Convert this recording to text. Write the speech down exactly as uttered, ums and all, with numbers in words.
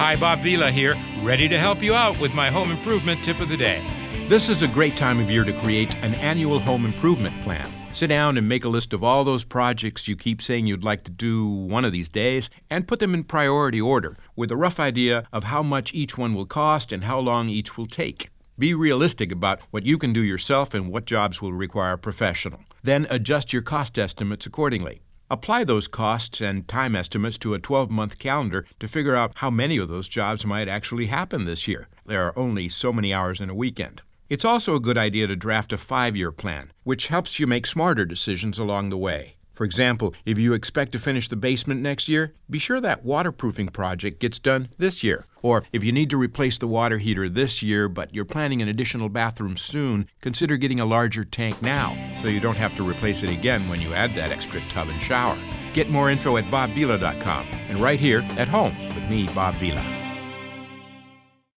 Hi, Bob Vila here, ready to help you out with my home improvement tip of the day. This is a great time of year to create an annual home improvement plan. Sit down and make a list of all those projects you keep saying you'd like to do one of these days and put them in priority order with a rough idea of how much each one will cost and how long each will take. Be realistic about what you can do yourself and what jobs will require a professional. Then adjust your cost estimates accordingly. Apply those costs and time estimates to a twelve-month calendar to figure out how many of those jobs might actually happen this year. There are only so many hours in a weekend. It's also a good idea to draft a five-year plan, which helps you make smarter decisions along the way. For example, if you expect to finish the basement next year, be sure that waterproofing project gets done this year. Or if you need to replace the water heater this year, but you're planning an additional bathroom soon, consider getting a larger tank now, so you don't have to replace it again when you add that extra tub and shower. Get more info at bob vila dot com and right here at home with me, Bob Vila.